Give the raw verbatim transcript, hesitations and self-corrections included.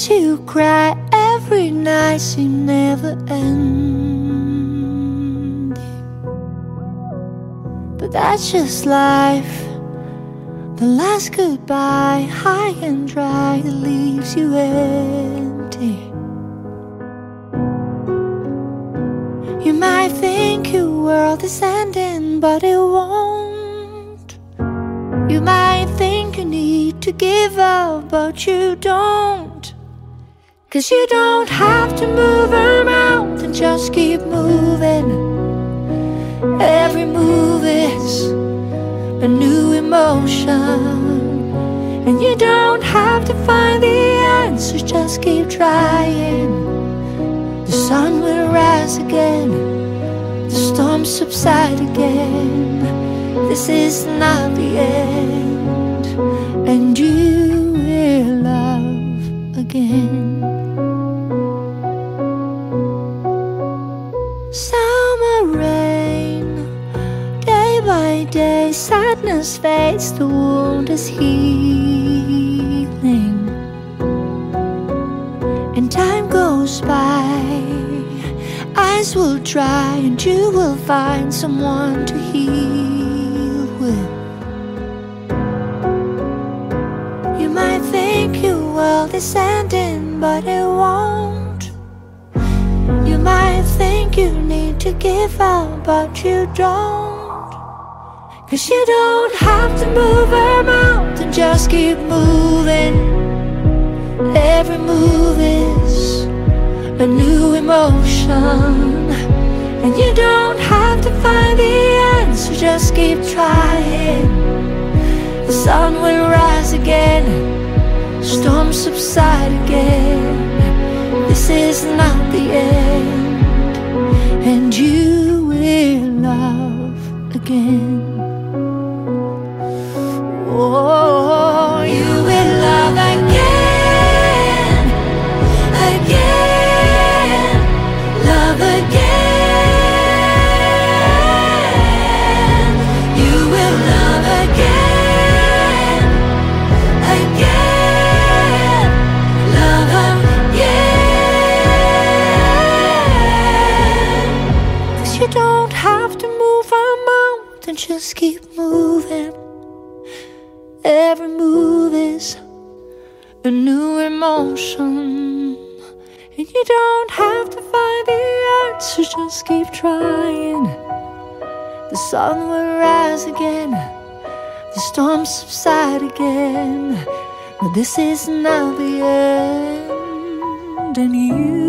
tears you cry every night seem never ending. But that's just life. The last goodbye, high and dry, that leaves you empty. You might think your world is ending, but it won't. You might think you need to give up, but you don't. 'Cause you don't have to move a mountain, just keep moving. Every move is a new emotion, and you don't have to find the answers, just keep trying. The sun will rise again, the storm subside again. This is not the end, and you will love again. Summer rain, day by day, sadness fades, the wound is healing. And time goes by, eyes will dry, and you will find someone to heal with. You might think your world is ending, but it won't. You might think you need to give up, but you don't. 'Cause you don't have to move a mountain, just keep moving. Every move is a new emotion, and you don't have to find the answer, just keep trying. The sun will rise again, storms subside again. This is not the end, and you will love again. Oh, you will love again, again, love again. You will love again, again, love again. 'Cause you don't have to move a mountain, just keep moving. Every move is a new emotion, and you don't have to find the answer, just keep trying. The sun will rise again, the storms subside again, but this is not the end, and you